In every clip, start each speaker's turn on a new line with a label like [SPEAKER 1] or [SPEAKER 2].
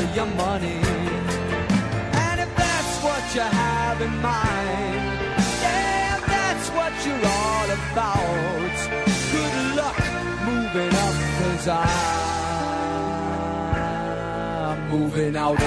[SPEAKER 1] your money. And if that's what you have in mind, yeah, that's what you're all about. Good luck moving up, 'cause I'm moving out.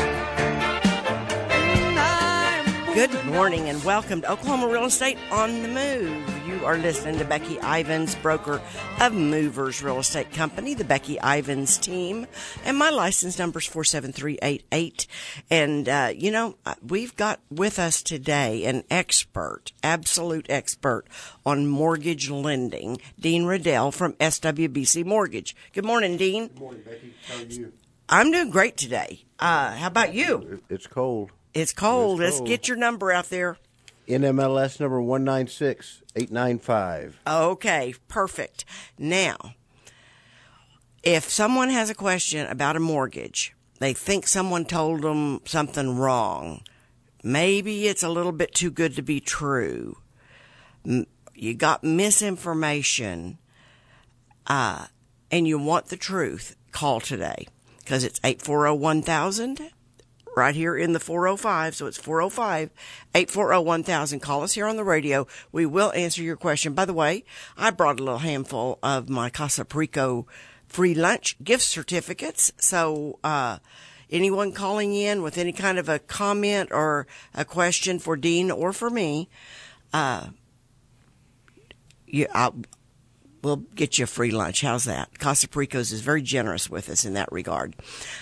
[SPEAKER 2] Good morning and welcome to Oklahoma Real Estate on the Move. You are listening to Becky Ivins, broker of Movers Real Estate Company, the Becky Ivins team, and my license number is 47388. And, we've got with us today an expert, absolute expert on mortgage lending, Dean Riddell from SWBC Mortgage. Good morning, Dean.
[SPEAKER 3] Good morning, Becky. How are you?
[SPEAKER 2] I'm doing great today. How about you?
[SPEAKER 3] It's cold.
[SPEAKER 2] It's cold. Let's get your number out there.
[SPEAKER 3] NMLS number 196895.
[SPEAKER 2] Okay, perfect. Now, if someone has a question about a mortgage, they think someone told them something wrong, maybe it's a little bit too good to be true, you got misinformation, and you want the truth, call today, because it's 840-1000. Right here in the 405, so it's 405-840-1000. Call us here on the radio. We will answer your question. By the way, I brought a little handful of my Casa Perico free lunch gift certificates. So anyone calling in with any kind of a comment or a question for Dean or for me, we'll get you a free lunch. How's that? Casa Perico's is very generous with us in that regard.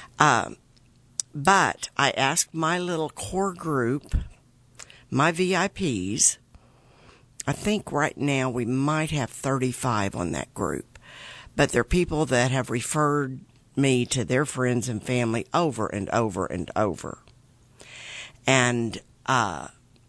[SPEAKER 2] But I asked my little core group, my VIPs, I think right now we might have 35 on that group, but they're people that have referred me to their friends and family over and over and over. And I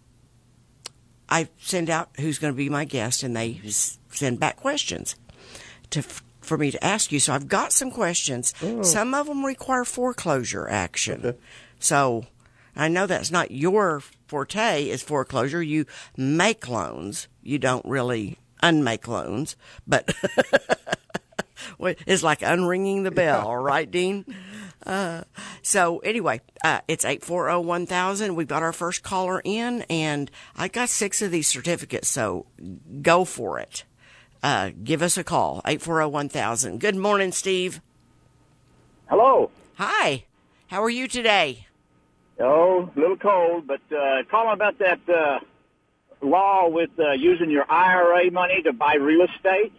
[SPEAKER 2] send out who's going to be my guest, and they send back questions for me to ask you. So I've got some questions. Oh. Some of them require foreclosure action. Okay. So I know that's not your forte is foreclosure. You make loans. You don't really unmake loans, but it's like unringing the bell, right, Dean? So anyway, it's 840-1000. We've got our first caller in, and I got 6 of these certificates, so go for it. Give us a call, 840-1000. Good morning, Steve.
[SPEAKER 4] Hello.
[SPEAKER 2] Hi. How are you today?
[SPEAKER 4] Oh, a little cold, but calling about that law with using your IRA money to buy real estate.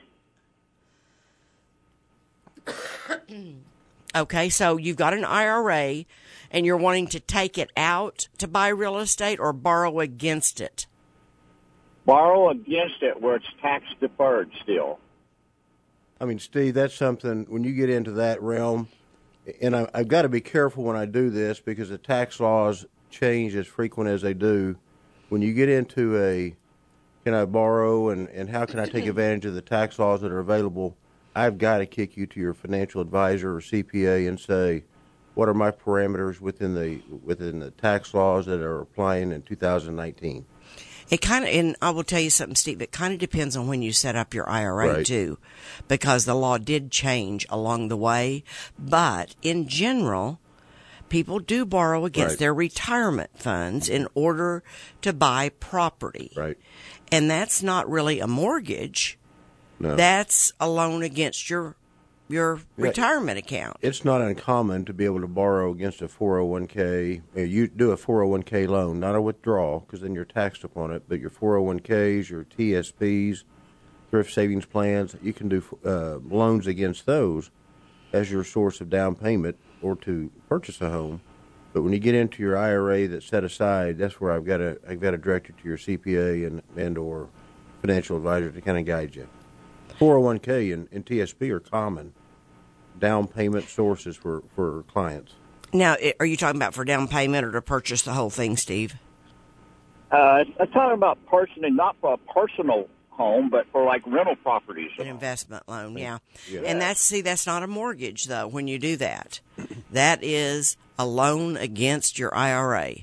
[SPEAKER 2] Okay, so you've got an IRA, and you're wanting to take it out to buy real estate or borrow against it?
[SPEAKER 4] Borrow against it where it's tax deferred still.
[SPEAKER 3] I mean, Steve, that's something, when you get into that realm, and I've got to be careful when I do this because the tax laws change as frequent as they do. When you get into can I borrow and how can I take advantage of the tax laws that are available, I've got to kick you to your financial advisor or CPA and say, what are my parameters within the tax laws that are applying in 2019?
[SPEAKER 2] It kind of, and I will tell you something, Steve, it kind of depends on when you set up your IRA,
[SPEAKER 3] right,
[SPEAKER 2] too, because the law did change along the way. But in general, people do borrow against
[SPEAKER 3] right,
[SPEAKER 2] their retirement funds in order to buy property.
[SPEAKER 3] Right.
[SPEAKER 2] And that's not really a mortgage.
[SPEAKER 3] No.
[SPEAKER 2] That's a loan against your retirement account.
[SPEAKER 3] It's not uncommon to be able to borrow against a 401k. You do a 401k loan, not a withdrawal, because then you're taxed upon it, but your 401ks, your TSPs, thrift savings plans, you can do loans against those as your source of down payment or to purchase a home. But when you get into your IRA that's set aside, that's where I've got to direct you to your CPA and or financial advisor to kind of guide you. 401k and TSP are common down payment sources for clients.
[SPEAKER 2] Now, are you talking about for down payment or to purchase the whole thing, Steve?
[SPEAKER 4] I'm talking about personally, not for a personal home, but for like rental properties.
[SPEAKER 2] An investment loan, yeah. And that's not a mortgage though. When you do that, that is a loan against your IRA.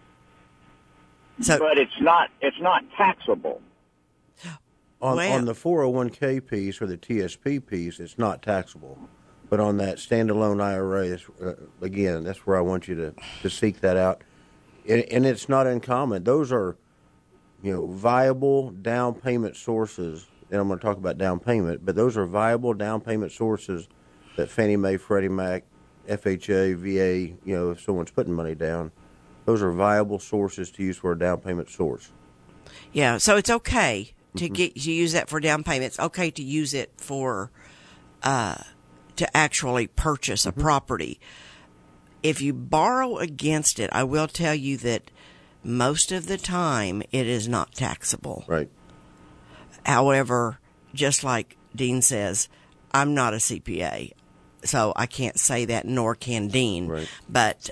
[SPEAKER 2] So,
[SPEAKER 4] but it's not taxable.
[SPEAKER 3] On the 401k piece or the TSP piece, it's not taxable. But on that standalone IRA, again, that's where I want you to seek that out. And it's not uncommon. Those are, viable down payment sources. And I'm going to talk about down payment, but those are viable down payment sources that Fannie Mae, Freddie Mac, FHA, VA, if someone's putting money down, those are viable sources to use for a down payment source.
[SPEAKER 2] Yeah, so it's okay to use that for down payment. It's okay to use it for to actually purchase a property. If you borrow against it, I will tell you that most of the time it is not taxable.
[SPEAKER 3] Right.
[SPEAKER 2] However, just like Dean says, I'm not a CPA, so I can't say that, nor can Dean.
[SPEAKER 3] Right.
[SPEAKER 2] But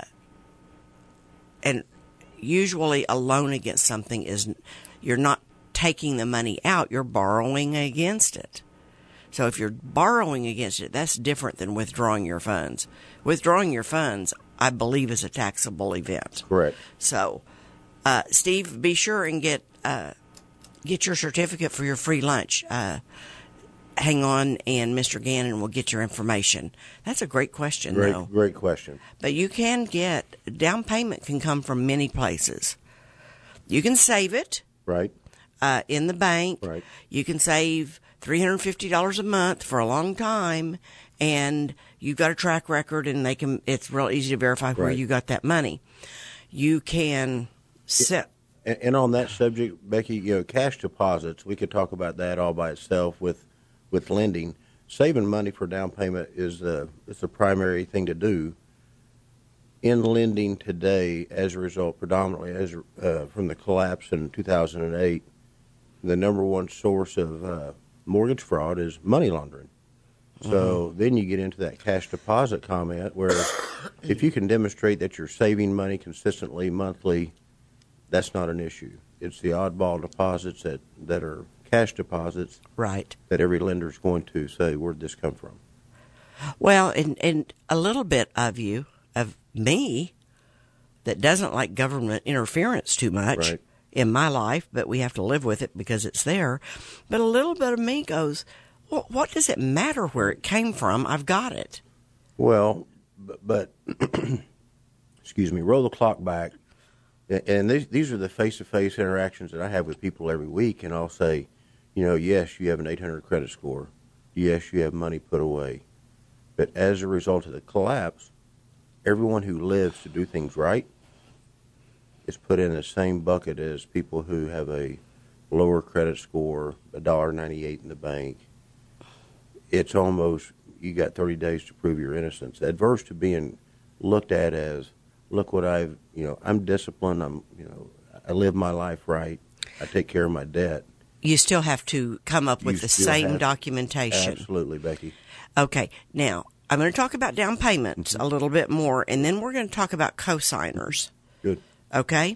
[SPEAKER 2] and usually a loan against something is, you're not taking the money out, you're borrowing against it. So if you're borrowing against it, that's different than withdrawing your funds. Withdrawing your funds, I believe, is a taxable event.
[SPEAKER 3] Correct.
[SPEAKER 2] So, Steve, be sure and get your certificate for your free lunch. Hang on, and Mr. Gannon will get your information. That's a great question, though.
[SPEAKER 3] Great question.
[SPEAKER 2] But you can get, down payment can come from many places. You can save it.
[SPEAKER 3] Right.
[SPEAKER 2] In the bank.
[SPEAKER 3] Right.
[SPEAKER 2] You can save $350 a month for a long time, and you've got a track record, and it's real easy to verify where you got that money. You can set.
[SPEAKER 3] And on that subject, Becky, cash deposits, we could talk about that all by itself with lending. Saving money for down payment is the primary thing to do. In lending today, as a result, predominantly from the collapse in 2008, the number one source of mortgage fraud is money laundering. So then you get into that cash deposit comment, where if you can demonstrate that you're saving money consistently monthly, that's not an issue. It's the oddball deposits that are cash deposits,
[SPEAKER 2] right,
[SPEAKER 3] that every lender is going to say, where'd this come from?
[SPEAKER 2] Well, and a little bit of me that doesn't like government interference too much in my life, but we have to live with it because it's there. But a little bit of me goes, well, what does it matter where it came from? I've got it.
[SPEAKER 3] Well, but excuse me, roll the clock back. And these are the face-to-face interactions that I have with people every week, and I'll say, yes, you have an 800 credit score. Yes, you have money put away. But as a result of the collapse, everyone who lives to do things right is put in the same bucket as people who have a lower credit score, $1.98 in the bank. It's almost, you got 30 days to prove your innocence. Adverse to being looked at as, look what I'm disciplined. I live my life right. I take care of my debt.
[SPEAKER 2] You still have to come up with the same documentation.
[SPEAKER 3] Absolutely, Becky.
[SPEAKER 2] Okay. Now, I'm going to talk about down payments a little bit more, and then we're going to talk about cosigners.
[SPEAKER 3] Good.
[SPEAKER 2] Okay.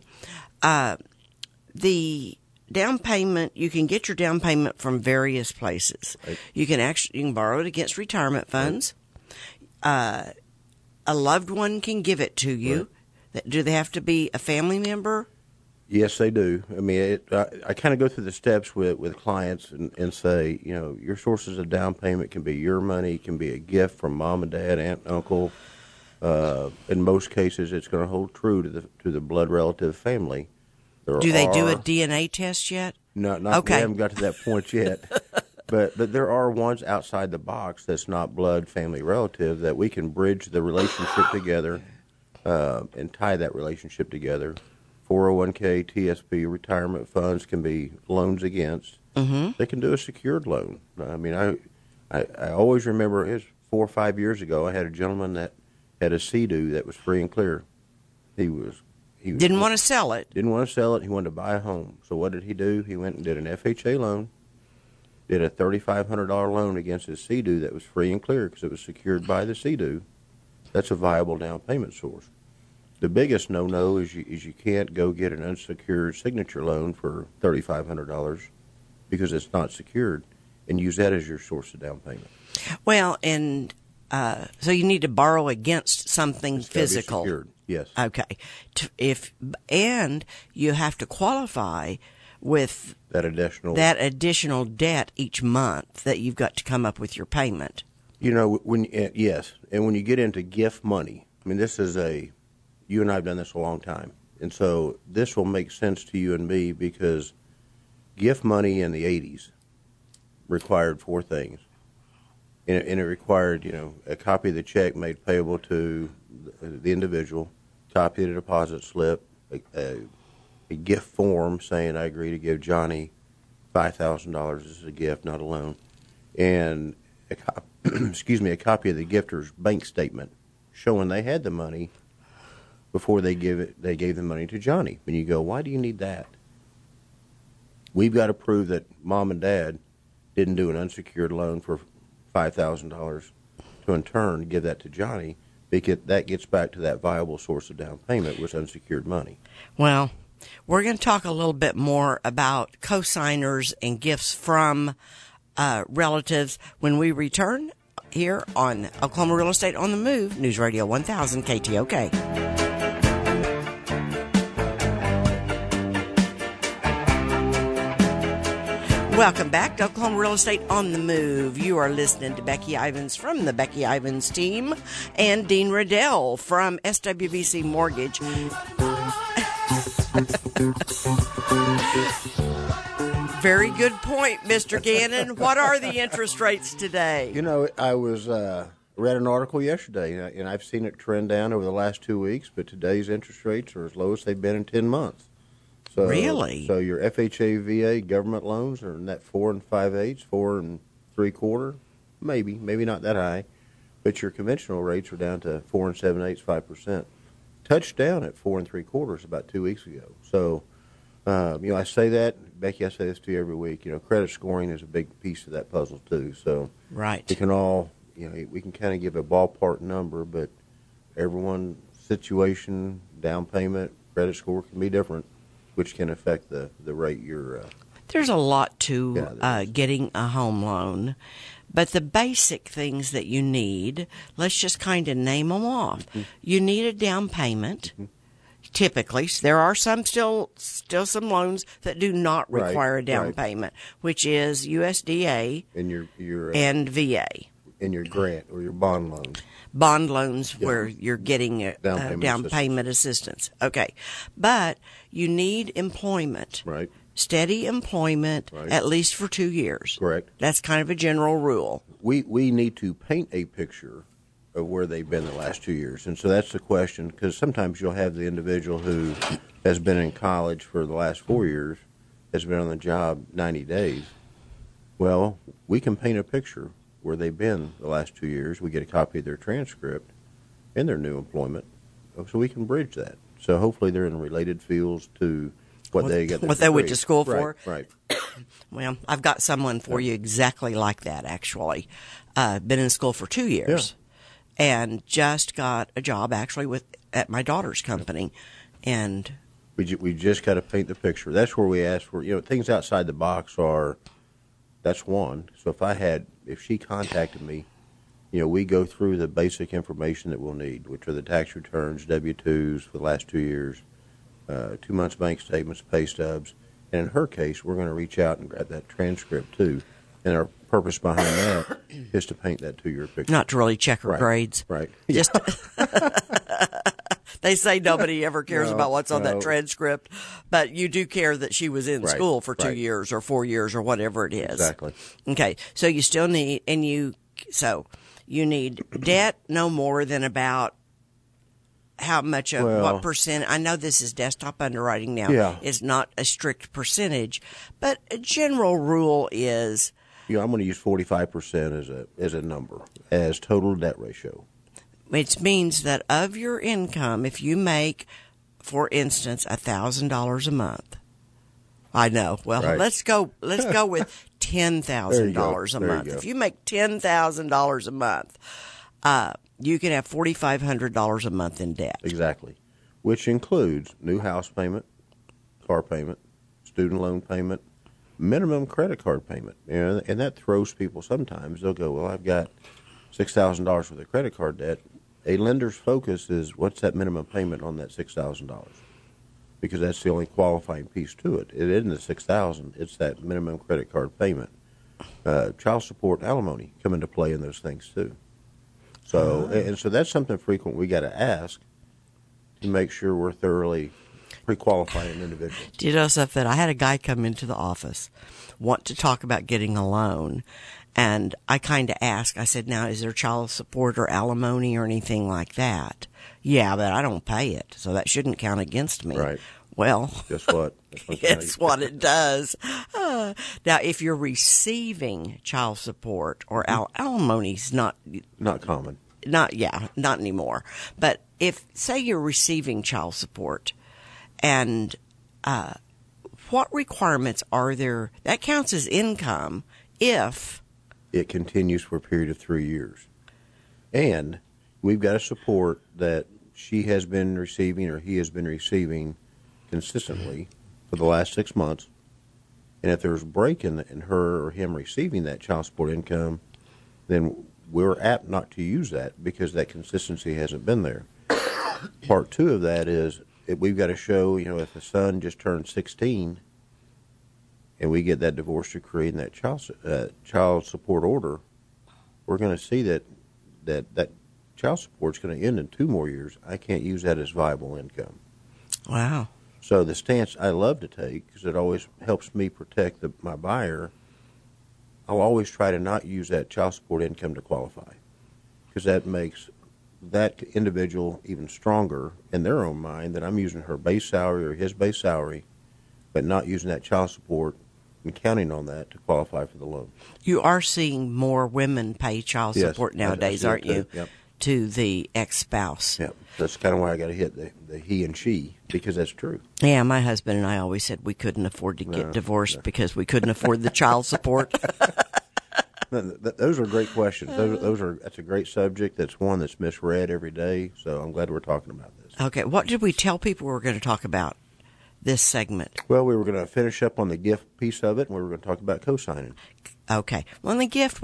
[SPEAKER 2] The down payment, you can get your down payment from various places.
[SPEAKER 3] Right.
[SPEAKER 2] You can borrow it against retirement funds. Right. A loved one can give it to you. Right. Do they have to be a family member?
[SPEAKER 3] Yes, they do. I mean, I kind of go through the steps with clients and say, your sources of down payment can be your money, can be a gift from mom and dad, aunt, and uncle. In most cases, it's going to hold true to the blood relative family.
[SPEAKER 2] Do they do a DNA test yet?
[SPEAKER 3] No, not. Okay. We haven't got to that point yet. But there are ones outside the box that's not blood family relative that we can bridge the relationship together and tie that relationship together. 401k, TSP, retirement funds can be loans against. Mm-hmm. They can do a secured loan. I mean, I always remember, it was 4 or 5 years ago, I had a gentleman that had a CDU that was free and clear. He didn't
[SPEAKER 2] want to sell it.
[SPEAKER 3] Didn't want to sell it. He wanted to buy a home. So what did he do? He went and did an FHA loan, did a $3,500 loan against his CDU that was free and clear because it was secured by the CDU. That's a viable down payment source. The biggest no-no is you can't go get an unsecured signature loan for $3,500 because it's not secured and use that as your source of down payment.
[SPEAKER 2] Well, and so you need to borrow against something physical.
[SPEAKER 3] Secured. Yes.
[SPEAKER 2] Okay. And you have to qualify with that additional debt each month that you've got to come up with your payment.
[SPEAKER 3] You know, yes, and when you get into gift money, I mean, you and I have done this a long time, and so this will make sense to you and me because gift money in the 80s required 4 things. And it required, a copy of the check made payable to the individual, copy of the deposit slip, a gift form saying I agree to give Johnny $5,000 as a gift, not a loan, and a copy of the gifter's bank statement showing they had the money before they gave the money to Johnny. And you go, why do you need that? We've got to prove that mom and dad didn't do an unsecured loan for $5,000 to in turn give that to Johnny, because that gets back to that viable source of down payment was unsecured money.
[SPEAKER 2] Well, we're going to talk a little bit more about co-signers and gifts from relatives when we return here on Oklahoma Real Estate on the Move, News Radio 1000 KTOK. Welcome back to Oklahoma Real Estate on the Move. You are listening to Becky Ivins from the Becky Ivins team and Dean Riddell from SWBC Mortgage. Very good point, Mr. Gannon. What are the interest rates today?
[SPEAKER 3] I was read an article yesterday, and I've seen it trend down over the last 2 weeks, but today's interest rates are as low as they've been in 10 months. So,
[SPEAKER 2] really?
[SPEAKER 3] So your FHA, VA government loans are in that 4 5/8, 4 3/4, maybe not that high, but your conventional rates are down to 4 7/8, 5%. Touched down at 4 3/4 about 2 weeks ago. So, I say that, Becky. I say this to you every week. Credit scoring is a big piece of that puzzle too. So,
[SPEAKER 2] right,
[SPEAKER 3] we can all, we can kind of give a ballpark number, but everyone's situation, down payment, credit score can be different, which can affect the rate you're...
[SPEAKER 2] There's a lot to getting a home loan, but the basic things that you need, let's just kind of name them off. Mm-hmm. You need a down payment. Mm-hmm. Typically, there are still some loans that do not require a down payment, which is USDA
[SPEAKER 3] and your
[SPEAKER 2] and VA.
[SPEAKER 3] And your grant or your bond loans.
[SPEAKER 2] Bond loans where you're getting a down payment assistance. Okay. But you need employment.
[SPEAKER 3] Right.
[SPEAKER 2] Steady employment at least for 2 years.
[SPEAKER 3] Correct.
[SPEAKER 2] That's kind of a general rule.
[SPEAKER 3] We need to paint a picture of where they've been the last 2 years. And so that's the question, because sometimes you'll have the individual who has been in college for the last 4 years, has been on the job 90 days. Well, we can paint a picture where they've been the last 2 years. We get a copy of their transcript and their new employment, so we can bridge that. So hopefully they're in related fields to what they got.
[SPEAKER 2] What they went to school for.
[SPEAKER 3] Right.
[SPEAKER 2] Well, I've got someone for you exactly like that, actually. Been in school for 2 years and just got a job actually at my daughter's company. And
[SPEAKER 3] we just got to paint the picture. That's where we ask for, things outside the box are, that's one. So if she contacted me, we go through the basic information that we'll need, which are the tax returns, W-2s for the last 2 years, 2 months bank statements, pay stubs. And in her case, we're going to reach out and grab that transcript too. And our purpose behind that is to paint that 2 year picture.
[SPEAKER 2] Not to really check her grades.
[SPEAKER 3] Right.
[SPEAKER 2] Just they say nobody ever cares about what's on that transcript, but you do care that she was in school for 2 years or 4 years or whatever it is.
[SPEAKER 3] Exactly.
[SPEAKER 2] Okay, so you still need, you need debt no more than about how much of what percent. I know this is desktop underwriting now.
[SPEAKER 3] Yeah.
[SPEAKER 2] It's not a strict percentage, but a general rule is.
[SPEAKER 3] I'm going to use 45% as a number, as total debt ratio.
[SPEAKER 2] Which means that of your income, if you make, for instance, $1,000 a month. I know. Well, let's go with $10,000 a month. If you make $10,000 a month, you can have $4,500 a month in debt.
[SPEAKER 3] Exactly, which includes new house payment, car payment, student loan payment, minimum credit card payment. And that throws people sometimes. They'll go, well, I've got $6,000 worth of credit card debt. A lender's focus is what's that minimum payment on that $6,000, because that's the only qualifying piece to it. It isn't the $6,000; it's that minimum credit card payment. child support and alimony come into play in those things too. So, and so that's something frequent we got to ask to make sure we're thoroughly pre-qualifying an individual.
[SPEAKER 2] Do you know something? I had a guy come into the office, want to talk about getting a loan, and I kind of asked, I said, now, is there child support or alimony or anything like that? Yeah, but I don't pay it, so that shouldn't count against me.
[SPEAKER 3] Right.
[SPEAKER 2] Well,
[SPEAKER 3] Guess what?
[SPEAKER 2] it's what it does. Now, if you're receiving child support or alimony's not
[SPEAKER 3] common.
[SPEAKER 2] Not anymore. But if, say, you're receiving child support, and what requirements are there? That counts as income if
[SPEAKER 3] it continues for a period of 3 years, and we've got to support that she has been receiving or he has been receiving consistently for the last 6 months. And if there's a break in her or him receiving that child support income, then we're apt not to use that because that consistency hasn't been there. Part two of that is we've got to show, if the son just turned 16 and we get that divorce decree and that child support order, we're going to see that child support's going to end in 2 more years. I can't use that as viable income.
[SPEAKER 2] Wow.
[SPEAKER 3] So the stance I love to take, because it always helps me protect my buyer, I'll always try to not use that child support income to qualify, because that makes that individual even stronger in their own mind that I'm using her base salary or his base salary, but not using that child support and counting on that to qualify for the loan.
[SPEAKER 2] You are seeing more women pay child support nowadays, aren't you?
[SPEAKER 3] Yep.
[SPEAKER 2] To the ex-spouse.
[SPEAKER 3] Yeah, that's kind of why I got to hit the he and she, because that's true.
[SPEAKER 2] Yeah, my husband and I always said we couldn't afford to get divorced because we couldn't afford the child support.
[SPEAKER 3] Those are great questions. That's a great subject. That's one that's misread every day. So I'm glad we're talking about this.
[SPEAKER 2] Okay, what did we tell people we were going to talk about this segment?
[SPEAKER 3] Well, we were going to finish up on the gift piece of it, and we were going to talk about co-signing.
[SPEAKER 2] Okay. Well, in the gift,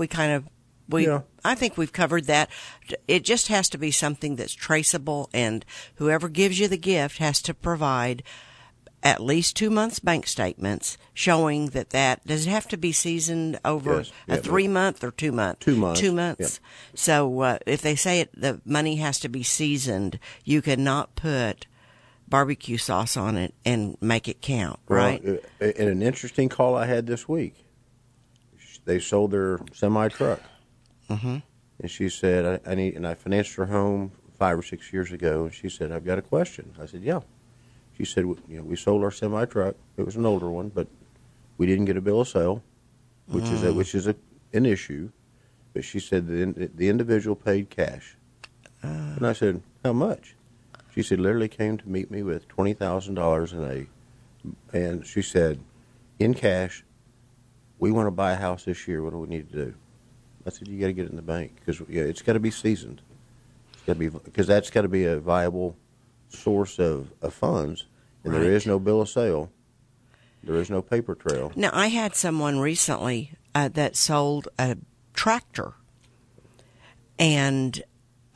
[SPEAKER 2] I think we've covered that. It just has to be something that's traceable, and whoever gives you the gift has to provide at least 2 months bank statements showing that does it have to be seasoned over a 3 month or 2 month?
[SPEAKER 3] 2 months.
[SPEAKER 2] 2 months. Yep. So if they say the money has to be seasoned, you cannot put barbecue sauce on it and make it count, right?
[SPEAKER 3] Well, in an interesting call I had this week, they sold their semi-truck.
[SPEAKER 2] Mm-hmm.
[SPEAKER 3] And she said, I financed her home 5 or 6 years ago, and she said, I've got a question. I said, yeah. She said, we sold our semi-truck. It was an older one, but we didn't get a bill of sale, which is an issue. But she said the individual paid cash. And I said, how much? She said, literally came to meet me with $20,000 and she said, in cash, we want to buy a house this year. What do we need to do? I said, you got to get it in the bank because it's got to be seasoned. It's got to be, because that's got to be a viable source of funds, and There is no bill of sale. There is no paper trail.
[SPEAKER 2] Now, I had someone recently that sold a tractor, and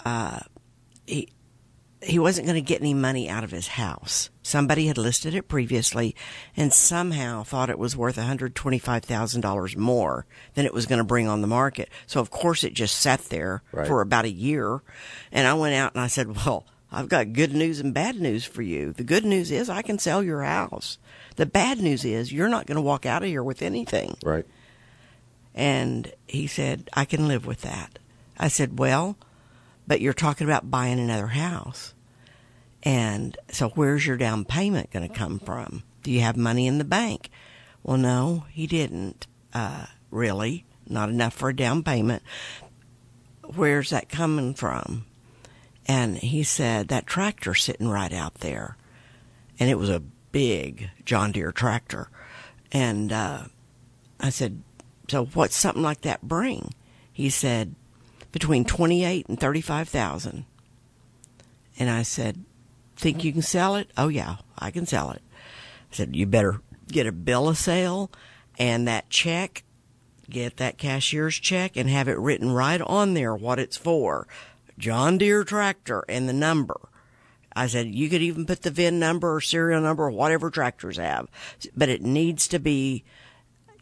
[SPEAKER 2] he wasn't going to get any money out of his house. Somebody had listed it previously and somehow thought it was worth $125,000 more than it was going to bring on the market. So, of course, it just sat there for about a year. And I went out and I said, well, I've got good news and bad news for you. The good news is I can sell your house. The bad news is you're not going to walk out of here with anything.
[SPEAKER 3] Right.
[SPEAKER 2] And he said, I can live with that. I said, well, but you're talking about buying another house. And so where's your down payment going to come from? Do you have money in the bank? Well, no, he didn't, really. Not enough for a down payment. Where's that coming from? And he said, that tractor sitting right out there. And it was a big John Deere tractor. And I said, so what's something like that bring? He said, between $28,000 and $35,000. And I said, think you can sell it? Oh, yeah, I can sell it. I said, you better get a bill of sale and that check, get that cashier's check and have it written right on there what it's for. John Deere tractor and the number. I said, you could even put the VIN number or serial number or whatever tractors have, but it needs to be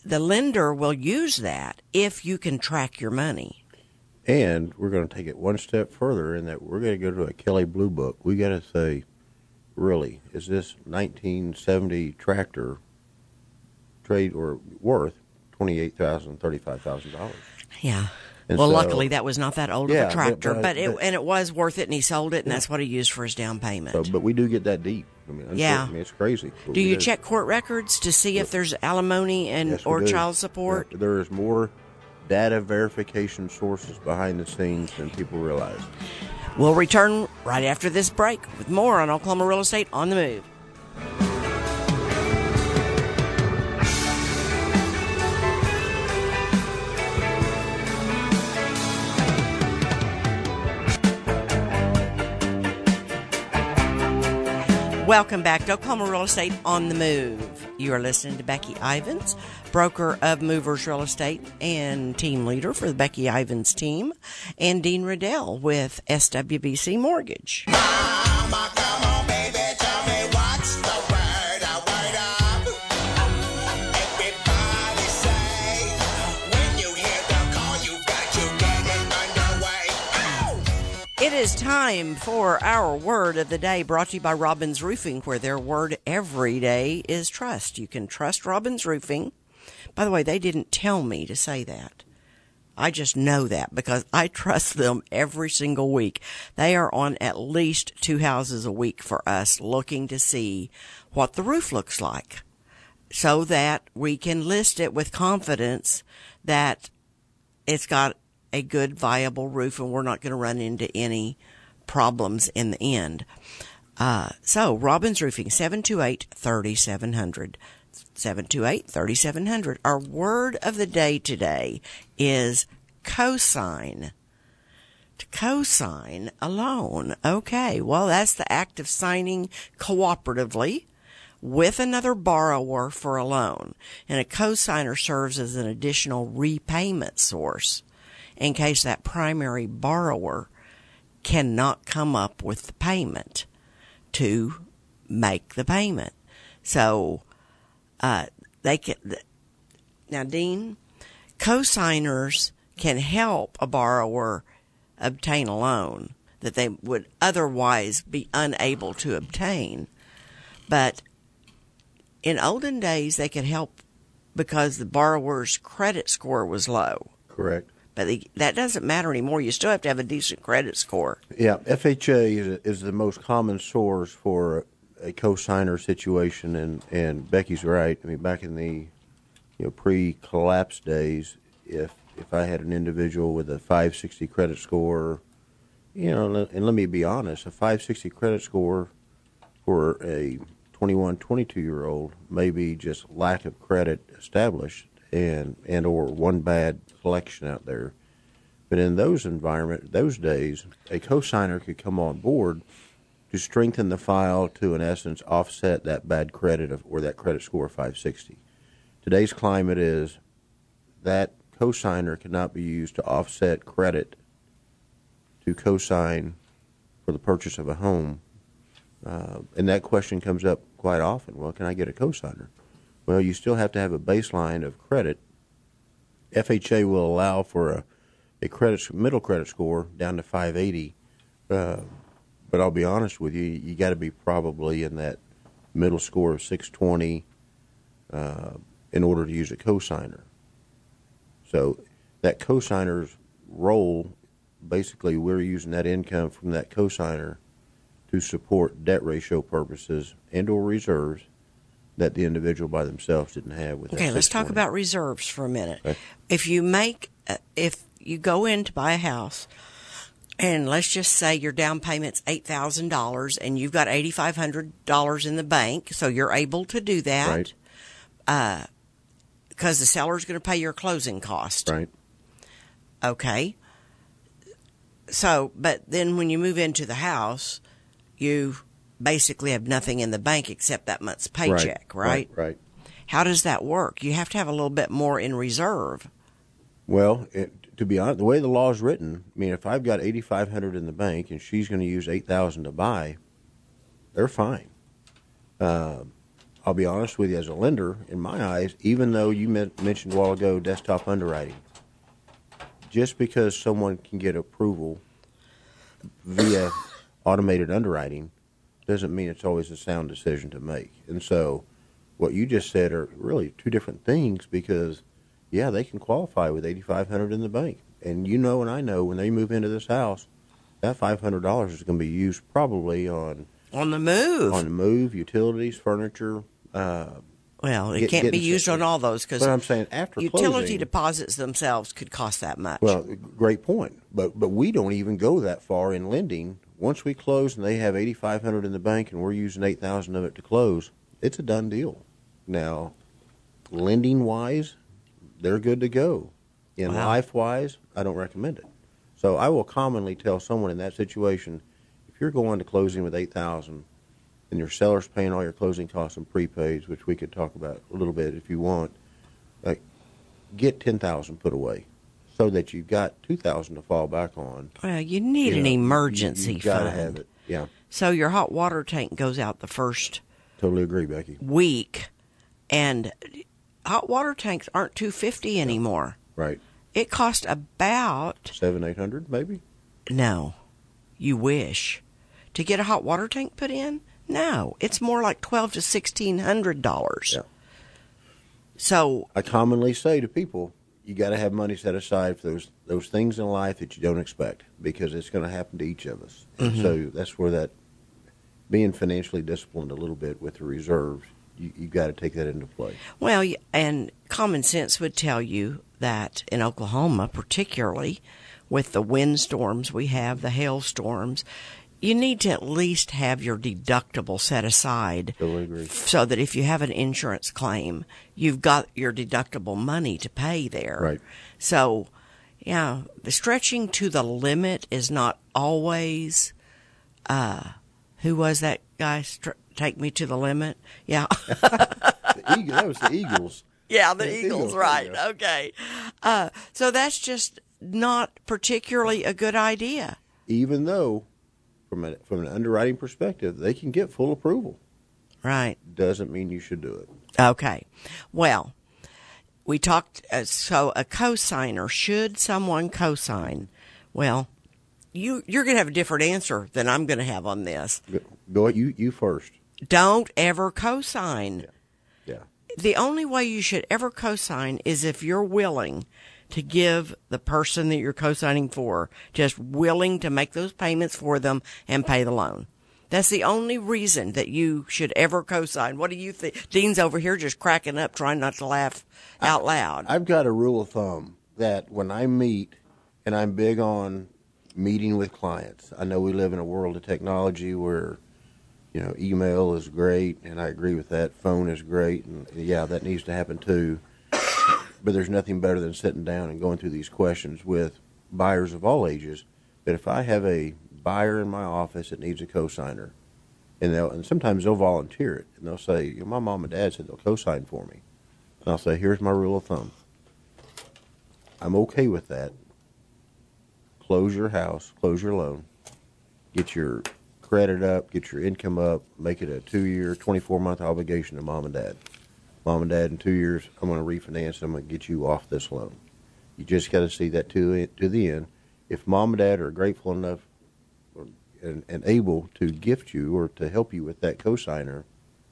[SPEAKER 2] the lender will use that if you can track your money.
[SPEAKER 3] And we're going to take it one step further in that we're going to go to a Kelley Blue Book. We got to say, really, is this 1970 tractor trade or worth $28,000, $35,000?
[SPEAKER 2] Yeah.
[SPEAKER 3] And
[SPEAKER 2] well,
[SPEAKER 3] so,
[SPEAKER 2] luckily that was not that old of
[SPEAKER 3] yeah,
[SPEAKER 2] a tractor,
[SPEAKER 3] but
[SPEAKER 2] it was worth it, and he sold it, and that's what he used for his down payment.
[SPEAKER 3] So, but we do get that deep. I mean,
[SPEAKER 2] Yeah.
[SPEAKER 3] it's crazy.
[SPEAKER 2] Do you check court records to see if there's alimony and
[SPEAKER 3] Yes, we
[SPEAKER 2] or
[SPEAKER 3] do.
[SPEAKER 2] child support?
[SPEAKER 3] Yeah, there is more data verification sources behind the scenes than people realize.
[SPEAKER 2] We'll return right after this break with more on Oklahoma Real Estate on the Move. Welcome back to Oklahoma Real Estate on the Move. You are listening to Becky Ivins, broker of Movers Real Estate and team leader for the Becky Ivins team, and Dean Riddell with SWBC Mortgage.
[SPEAKER 5] Mama, come on, baby, tell me what's the word up. Everybody say, when you hear the call, you've got to get it underway. Ow!
[SPEAKER 2] It is time for our word of the day, brought to you by Robbins Roofing, where their word every day is trust. You can trust Robbins Roofing. By the way, they didn't tell me to say that. I just know that because I trust them every single week. They are on at least 2 houses a week for us, looking to see what the roof looks like so that we can list it with confidence that it's got a good, viable roof and we're not going to run into any problems in the end. So Robbins Roofing, 728-3700. 728-3700. Our word of the day today is cosign. To cosign a loan. Okay, well, that's the act of signing cooperatively with another borrower for a loan. And a cosigner serves as an additional repayment source in case that primary borrower cannot come up with the payment to make the payment. So, they can, now, Dean, cosigners can help a borrower obtain a loan that they would otherwise be unable to obtain. But in olden days, they could help because the borrower's credit score was low.
[SPEAKER 3] Correct.
[SPEAKER 2] But that doesn't matter anymore. You still have to have a decent credit score.
[SPEAKER 3] Yeah, FHA is the most common source for a cosigner situation, and Becky's right. I mean, back in the pre-collapse days, if I had an individual with a 560 credit score, and let me be honest, a 560 credit score for a 21, 22-year-old may be just lack of credit established and or one bad collection out there. But in those days, a cosigner could come on board to strengthen the file to, in essence, offset that bad credit or that credit score of 560. Today's climate is that cosigner cannot be used to offset credit to cosign for the purchase of a home. And that question comes up quite often. Well, can I get a cosigner? Well, you still have to have a baseline of credit. FHA will allow for a middle credit score down to 580. But I'll be honest with you, you got to be probably in that middle score of 620 in order to use a cosigner. So that cosigner's role, basically we're using that income from that cosigner to support debt ratio purposes and or reserves that the individual by themselves didn't have with that.
[SPEAKER 2] Okay, let's talk
[SPEAKER 3] 620.
[SPEAKER 2] about reserves for a minute.
[SPEAKER 3] Okay.
[SPEAKER 2] If you go in to buy a house, and let's just say your down payment's $8,000 and you've got $8,500 in the bank, so you're able to do that.
[SPEAKER 3] Right.
[SPEAKER 2] Because the seller's going to pay your closing cost.
[SPEAKER 3] Right.
[SPEAKER 2] Okay. So, but then when you move into the house, you basically have nothing in the bank except that month's paycheck, right?
[SPEAKER 3] Right.
[SPEAKER 2] How does that work? You have to have a little bit more in reserve.
[SPEAKER 3] Well, to be honest, the way the law is written, I mean, if I've got $8,500 in the bank and she's going to use $8,000 to buy, they're fine. I'll be honest with you, as a lender, in my eyes, even though you mentioned a while ago desktop underwriting, just because someone can get approval via automated underwriting doesn't mean it's always a sound decision to make. And so what you just said are really two different things because, yeah, they can qualify with $8,500 in the bank. And you know and I know when they move into this house, that $500 is going to be used probably on
[SPEAKER 2] the move.
[SPEAKER 3] On the move, utilities, furniture.
[SPEAKER 2] Well, it can't be used on all those because
[SPEAKER 3] But I'm saying after
[SPEAKER 2] utility
[SPEAKER 3] closing,
[SPEAKER 2] deposits themselves could cost that much.
[SPEAKER 3] Well, great point. But we don't even go that far in lending. Once we close and they have $8,500 in the bank and we're using $8,000 of it to close, it's a done deal. Now, lending wise, they're good to go. In life wise, I don't recommend it. So I will commonly tell someone in that situation, if you're going to closing with $8,000 and your seller's paying all your closing costs and prepaids, which we could talk about a little bit if you want, get $10,000 put away so that you've got $2,000 to fall back on.
[SPEAKER 2] Well, you need an emergency
[SPEAKER 3] You've got to
[SPEAKER 2] fund.
[SPEAKER 3] have it. Yeah.
[SPEAKER 2] So your hot water tank goes out the first
[SPEAKER 3] Totally agree, Becky.
[SPEAKER 2] week, and hot water tanks aren't $250 anymore.
[SPEAKER 3] Right.
[SPEAKER 2] It cost about
[SPEAKER 3] $700-800 maybe.
[SPEAKER 2] no, you wish to get a hot water tank put in. No, it's more like $1,200 to $1,600.
[SPEAKER 3] Yeah.
[SPEAKER 2] So
[SPEAKER 3] I commonly say to people, you got to have money set aside for those things in life that you don't expect because it's going to happen to each of us. And so that's where that being financially disciplined a little bit with the reserves, you got to take that into play.
[SPEAKER 2] well, and common sense would tell you that in Oklahoma, particularly with the windstorms we have, the hailstorms, you need to at least have your deductible set aside.
[SPEAKER 3] Totally agree.
[SPEAKER 2] So that if you have an insurance claim, you've got your deductible money to pay there.
[SPEAKER 3] Right.
[SPEAKER 2] So, yeah, the stretching to the limit is not always, who was that guy? Take me to the limit? Yeah.
[SPEAKER 3] That was the Eagles.
[SPEAKER 2] Yeah, the
[SPEAKER 3] The
[SPEAKER 2] Eagles,
[SPEAKER 3] Eagles,
[SPEAKER 2] right.
[SPEAKER 3] yeah.
[SPEAKER 2] Okay. So that's just not particularly a good idea.
[SPEAKER 3] Even though, from an underwriting perspective, they can get full approval.
[SPEAKER 2] Right.
[SPEAKER 3] Doesn't mean you should do it.
[SPEAKER 2] Okay. Well, we talked, so a cosigner, should someone cosign? Well, you're going to have a different answer than I'm going to have on this.
[SPEAKER 3] Go you first.
[SPEAKER 2] Don't ever cosign.
[SPEAKER 3] Yeah.
[SPEAKER 2] The only way you should ever cosign is if you're willing to give the person that you're cosigning for, just willing to make those payments for them and pay the loan. That's the only reason that you should ever cosign. What do you think? Dean's over here just cracking up, trying not to laugh out loud.
[SPEAKER 3] I've got a rule of thumb that when I meet, and I'm big on meeting with clients. I know we live in a world of technology where, email is great, and I agree with that. Phone is great, and yeah, that needs to happen too. But there's nothing better than sitting down and going through these questions with buyers of all ages. But if I have a buyer in my office that needs a cosigner, and sometimes they'll volunteer it, and they'll say, my mom and dad said they'll cosign for me. And I'll say, here's my rule of thumb. I'm okay with that. Close your house, close your loan, get your credit up, get your income up, make it a 2-year, 24-month obligation to mom and dad. Mom and dad, in 2 years, I'm going to refinance. I'm going to get you off this loan. You just got to see that to the end. If mom and dad are grateful enough and able to gift you or to help you with that cosigner,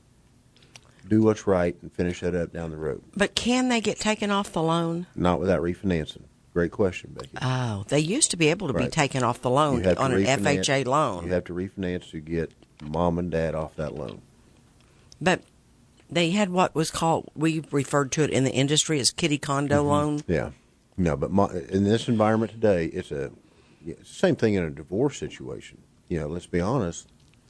[SPEAKER 3] do what's right and finish that up down the road.
[SPEAKER 2] But can they get taken off the loan?
[SPEAKER 3] Not without refinancing. Great question, Becky.
[SPEAKER 2] Oh, they used to be able to be
[SPEAKER 3] Right.
[SPEAKER 2] taken off the loan
[SPEAKER 3] You have to
[SPEAKER 2] on an
[SPEAKER 3] refinance-
[SPEAKER 2] FHA loan.
[SPEAKER 3] You have to refinance to get mom and dad off that loan.
[SPEAKER 2] But they had what was called, we referred to it in the industry as kitty condo loan.
[SPEAKER 3] Yeah. No, but in this environment today, it's the same thing in a divorce situation. Let's be honest.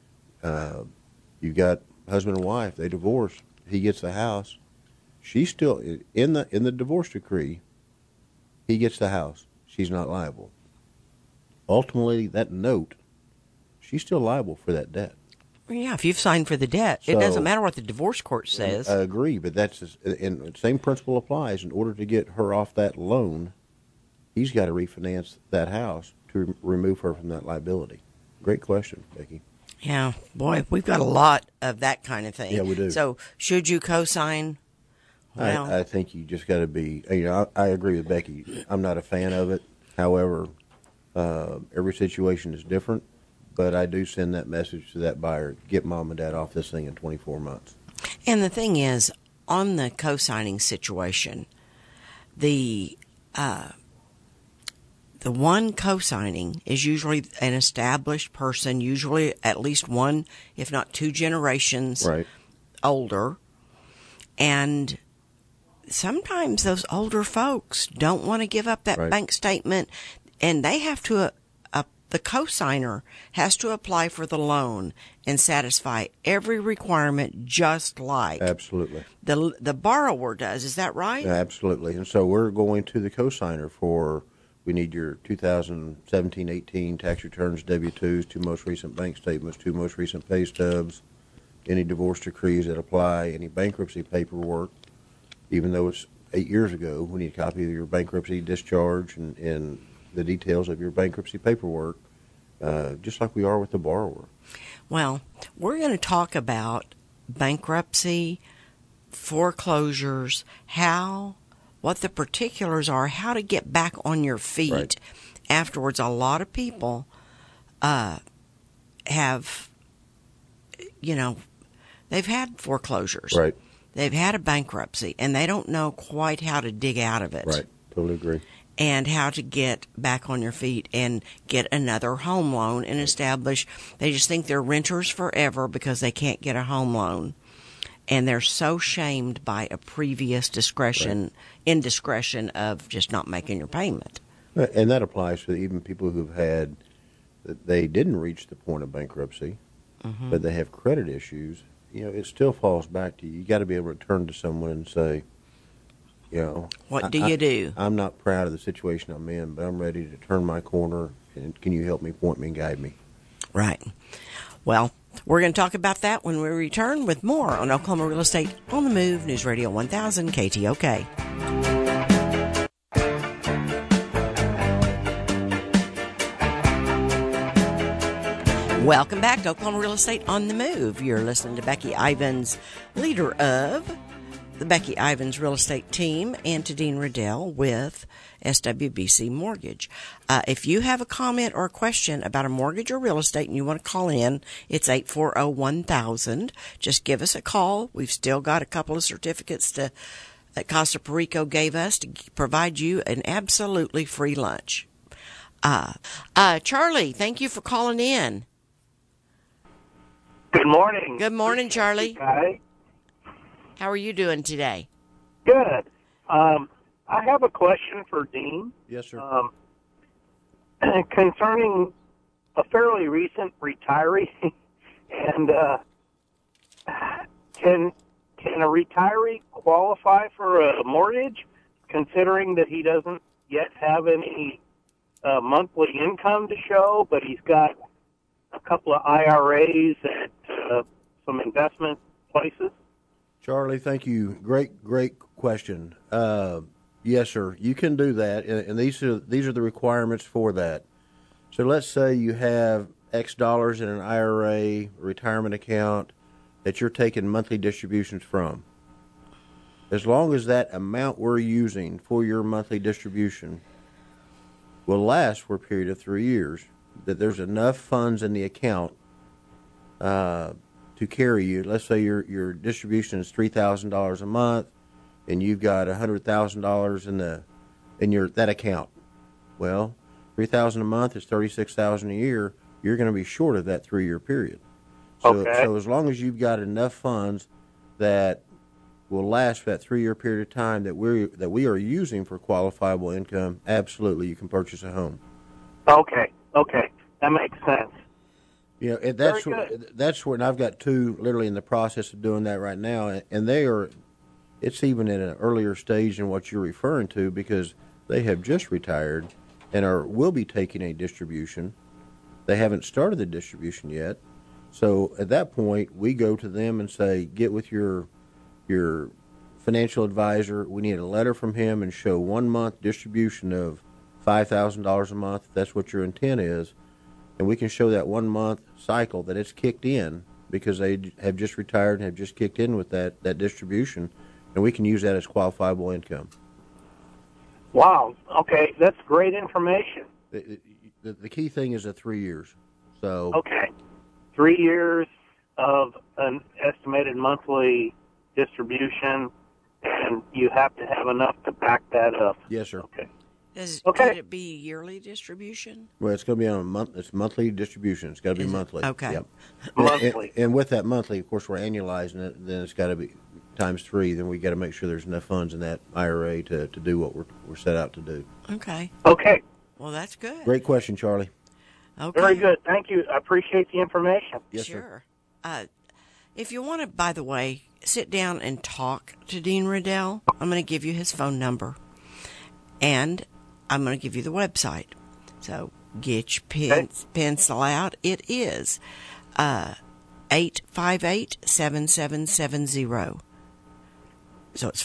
[SPEAKER 3] You've got husband and wife. They divorce. He gets the house. She's still in the divorce decree. He gets the house. She's not liable. Ultimately, that note, she's still liable for that debt.
[SPEAKER 2] Yeah, if you've signed for the debt, it
[SPEAKER 3] So-
[SPEAKER 2] doesn't matter what the divorce court says.
[SPEAKER 3] I agree, but and the same principle applies. In order to get her off that loan, he's got to refinance that house to remove her from that liability. Great question, Becky.
[SPEAKER 2] Yeah, boy, we've got a lot of that kind of thing.
[SPEAKER 3] Yeah, we do.
[SPEAKER 2] So, should you co-sign? Well,
[SPEAKER 3] I think you just got to be. I agree with Becky. I'm not a fan of it. However, every situation is different. But I do send that message to that buyer: get mom and dad off this thing in 24 months.
[SPEAKER 2] and the thing is, on the co-signing situation, the one co-signing is usually an established person, usually at least one, if not two generations
[SPEAKER 3] Right.
[SPEAKER 2] older. And sometimes those older folks don't want to give up that
[SPEAKER 3] Right.
[SPEAKER 2] bank statement, and they have to, the co-signer has to apply for the loan and satisfy every requirement just like
[SPEAKER 3] Absolutely.
[SPEAKER 2] the borrower does. Is that right?
[SPEAKER 3] Absolutely. And so we're going to the cosigner for, we need your 2017-18 tax returns, W-2s, 2 most recent bank statements, 2 most recent pay stubs, any divorce decrees that apply, any bankruptcy paperwork. Even though it's 8 years ago, we need a copy of your bankruptcy discharge and the details of your bankruptcy paperwork, just like we are with the borrower.
[SPEAKER 2] Well, we're going to talk about bankruptcy, foreclosures, what the particulars are, how to get back on your feet
[SPEAKER 3] Right.
[SPEAKER 2] afterwards. A lot of people have, they've had foreclosures.
[SPEAKER 3] Right.
[SPEAKER 2] They've had a bankruptcy, and they don't know quite how to dig out of it.
[SPEAKER 3] Right. Totally agree.
[SPEAKER 2] And how to get back on your feet and get another home loan and establish. They just think they're renters forever because they can't get a home loan. And they're so shamed by a previous indiscretion of just not making your payment.
[SPEAKER 3] And that applies to even people who've had, that they didn't reach the point of bankruptcy, but they have credit issues. It still falls back to you. You got to be able to turn to someone and say,
[SPEAKER 2] What do you do?
[SPEAKER 3] I'm not proud of the situation I'm in, but I'm ready to turn my corner, and can you help me, point me, and guide me?
[SPEAKER 2] Right. Well, we're going to talk about that when we return with more on Oklahoma Real Estate on the Move, News Radio 1000 KTOK. Welcome back to Oklahoma Real Estate on the Move. You're listening to Becky Ivins, leader of the Becky Ivins Real Estate Team, and to Dean Riddell with SWBC Mortgage. If you have a comment or a question about a mortgage or real estate and you want to call in, it's 840-1000. Just give us a call. We've still got a couple of certificates that Casa Perico gave us to provide you an absolutely free lunch. Charlie, thank you for calling in.
[SPEAKER 6] Good morning.
[SPEAKER 2] Good morning, Charlie.
[SPEAKER 6] Guy.
[SPEAKER 2] How are you doing today?
[SPEAKER 6] Good. I have a question for Dean.
[SPEAKER 3] Yes, sir.
[SPEAKER 6] Concerning a fairly recent retiree, and can a retiree qualify for a mortgage, considering that he doesn't yet have any monthly income to show, but he's got a couple of IRAs and some investment places?
[SPEAKER 3] Charlie, thank you. Great question. Yes, sir. You can do that, and these are the requirements for that. So let's say you have X dollars in an IRA retirement account that you're taking monthly distributions from. As long as that amount we're using for your monthly distribution will last for a period of 3 years, that there's enough funds in the account to carry you. Let's say your distribution is $3,000 a month, and you've got $100,000 in that account. Well, $3,000 a month is $36,000 a year. You're going to be short of that 3-year period. So as long as you've got enough funds that will last for that 3-year period of time that we are using for qualifiable income, absolutely, you can purchase a home.
[SPEAKER 6] Okay, that makes sense.
[SPEAKER 3] That's where, and I've got 2 literally in the process of doing that right now, and it's even in an earlier stage than what you're referring to, because they have just retired and will be taking a distribution. They haven't started the distribution yet. So at that point, we go to them and say, get with your financial advisor. We need a letter from him and show 1 month distribution of $5,000 a month, if that's what your intent is. and we can show that 1 month cycle that it's kicked in because they have just retired and have just kicked in with that distribution, and we can use that as qualifiable income.
[SPEAKER 6] Wow. Okay, that's great information.
[SPEAKER 3] The key thing is the 3 years. So
[SPEAKER 6] Okay. 3 years of an estimated monthly distribution, and you have to have enough to back that up.
[SPEAKER 3] yes, sir.
[SPEAKER 6] Okay.
[SPEAKER 2] Could it be yearly distribution?
[SPEAKER 3] Well, it's going to be on a month. It's monthly distribution. It's got to be
[SPEAKER 2] Is it?
[SPEAKER 3] monthly.
[SPEAKER 2] Okay.
[SPEAKER 3] Yep.
[SPEAKER 6] Monthly.
[SPEAKER 3] And with that monthly, of course, we're annualizing it. Then it's got to be times 3. Then we got to make sure there's enough funds in that IRA to do what we're set out to do.
[SPEAKER 2] Okay.
[SPEAKER 6] Okay.
[SPEAKER 2] Well, that's good.
[SPEAKER 3] Great question, Charlie.
[SPEAKER 2] Okay.
[SPEAKER 6] Very good. Thank you. I appreciate the information.
[SPEAKER 3] Yes, sir.
[SPEAKER 2] Sure. If you want to, by the way, sit down and talk to Dean Riddell, I'm going to give you his phone number, and I'm going to give you the website. So get your pencil out. It is 858-7770. So it's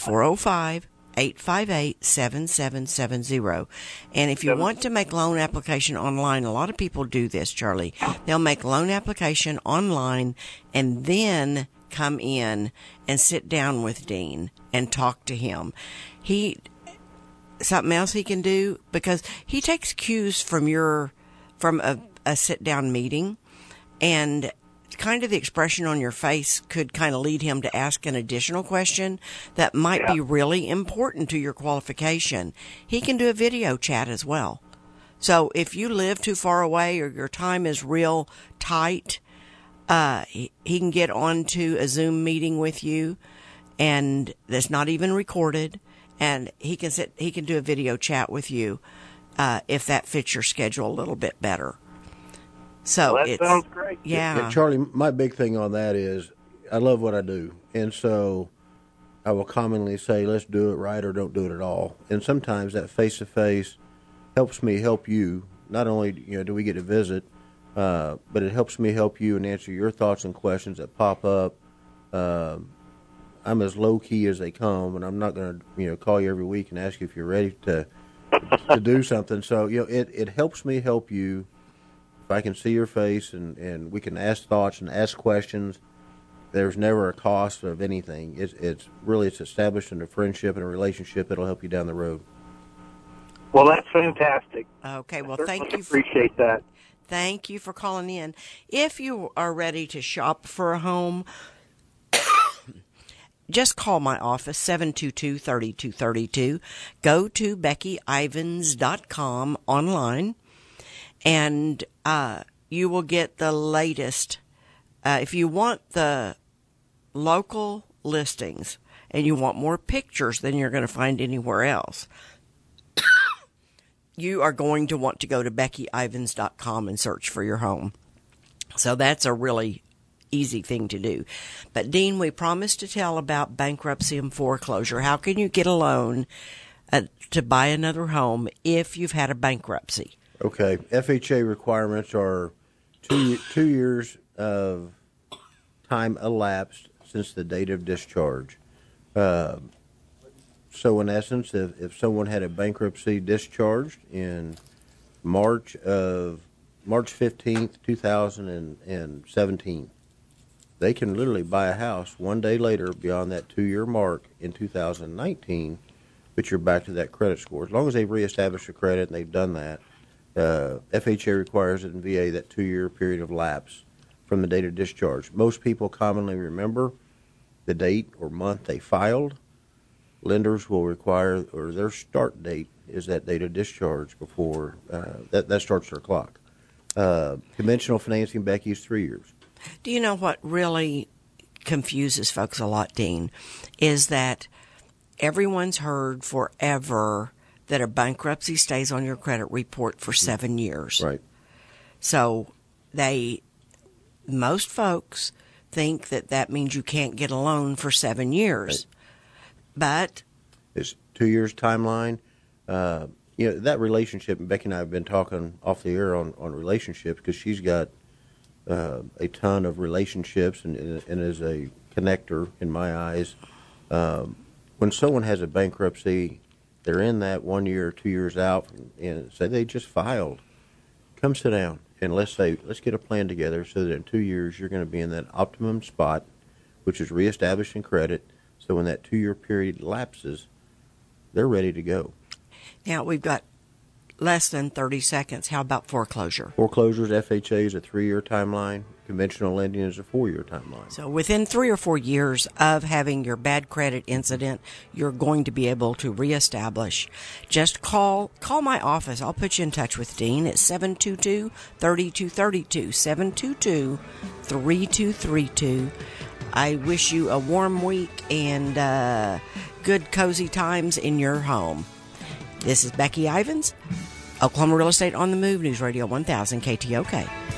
[SPEAKER 2] 405-858-7770. And if you want to make loan application online, a lot of people do this, Charlie. They'll make loan application online and then come in and sit down with Dean and talk to him. Something else he can do, because he takes cues from a sit down meeting, and kind of the expression on your face could kind of lead him to ask an additional question that might be really important to your qualification. He can do a video chat as well. So if you live too far away or your time is real tight, he can get onto a Zoom meeting with you, and that's not even recorded. And he can do a video chat with you if that fits your schedule a little bit better. So
[SPEAKER 6] Well, that sounds great.
[SPEAKER 2] Yeah.
[SPEAKER 3] Charlie, my big thing on that is I love what I do. And so I will commonly say, let's do it right or don't do it at all. And sometimes that face-to-face helps me help you. Not only do we get to visit, but it helps me help you and answer your thoughts and questions that pop up. I'm as low key as they come, and I'm not going to call you every week and ask you if you're ready to do something. So it helps me help you if I can see your face and we can ask thoughts and ask questions. There's never a cost of anything. It's establishing a friendship and a relationship that'll help you down the road.
[SPEAKER 6] Well, that's fantastic.
[SPEAKER 2] Okay. Well,
[SPEAKER 6] Certainly
[SPEAKER 2] thank you.
[SPEAKER 6] Appreciate that.
[SPEAKER 2] Thank you for calling in. If you are ready to shop for a home, just call my office, 722-3232. Go to BeckyIvans.com online, and you will get the latest. If you want the local listings and you want more pictures than you're going to find anywhere else, you are going to want to go to BeckyIvans.com and search for your home. So that's a really easy thing to do. But Dean, we promised to tell about bankruptcy and foreclosure. How can you get a loan to buy another home if you've had a bankruptcy?
[SPEAKER 3] Okay. FHA requirements are 2 years of time elapsed since the date of discharge. So in essence, if someone had a bankruptcy discharged in March 15th, 2017, they can literally buy a house one day later beyond that 2-year mark in 2019, but you're back to that credit score. As long as they've reestablished a credit and they've done that, FHA requires in VA that 2-year period of lapse from the date of discharge. Most people commonly remember the date or month they filed. Lenders will require, or their start date is that date of discharge before that starts their clock. Conventional financing, Becky, is 3 years.
[SPEAKER 2] Do you know what really confuses folks a lot, Dean, is that everyone's heard forever that a bankruptcy stays on your credit report for 7 years.
[SPEAKER 3] Right.
[SPEAKER 2] So most folks think that means you can't get a loan for 7 years. Right. But
[SPEAKER 3] it's 2 years timeline. That relationship, and Becky and I have been talking off the air on relationships because she's got a ton of relationships and is a connector in my eyes. When someone has a bankruptcy, they're in that 1 year or 2 years out, and say they just filed. Come sit down and let's get a plan together so that in 2 years you're going to be in that optimum spot, which is reestablishing credit. So when that 2-year period lapses, they're ready to go.
[SPEAKER 2] Now, we've got less than 30 seconds. How about foreclosure?
[SPEAKER 3] Foreclosures, FHA is a 3-year timeline. Conventional lending is a 4-year timeline.
[SPEAKER 2] So within 3 or 4 years of having your bad credit incident, you're going to be able to reestablish. Just call my office. I'll put you in touch with Dean at 722-3232, 722-3232. I wish you a warm week and good, cozy times in your home. This is Becky Ivins, Oklahoma Real Estate on the Move, News Radio 1000 KTOK.